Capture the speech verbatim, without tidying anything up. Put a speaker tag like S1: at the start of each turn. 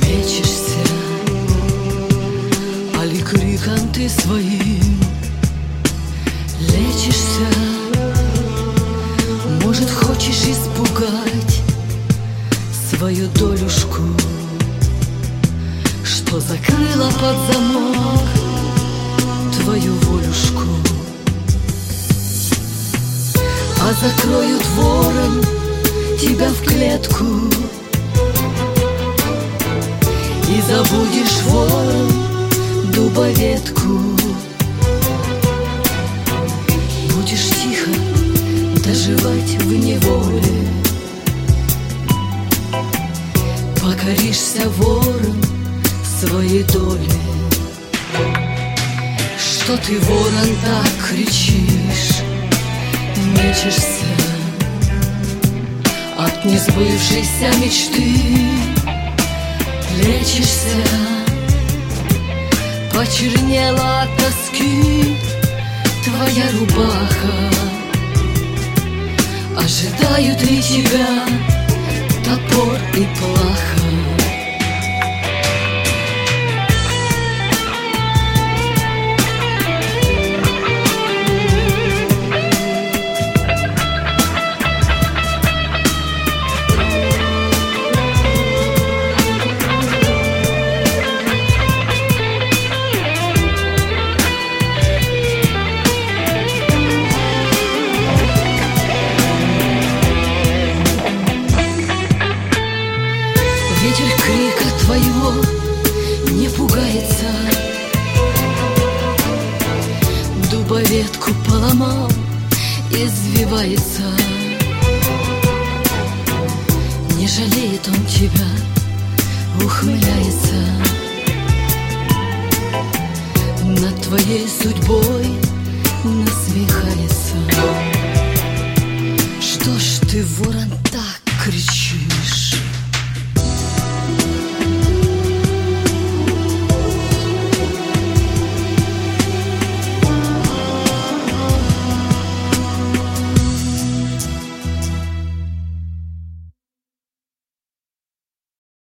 S1: Лечишься, али криком ты своим лечишься? Может, хочешь испугать свою долюшку, что закрыла под замок твою волюшку? А закроют ворон тебя в клетку, и забудешь, ворон, дубоветку. Будешь тихо доживать в неволе, покоришься, ворон, своей доле. Что ты, ворон, так кричишь, мечешься от несбывшейся мечты? Лечишься, почернела от тоски твоя рубаха. Ожидают ли тебя топор и плаха? Ветер крика твоего не пугается, дубоветку поломал, извивается. Не жалеет он тебя, ухмыляется, над твоей судьбой насмехается. Что ж ты, ворон, так кричишь?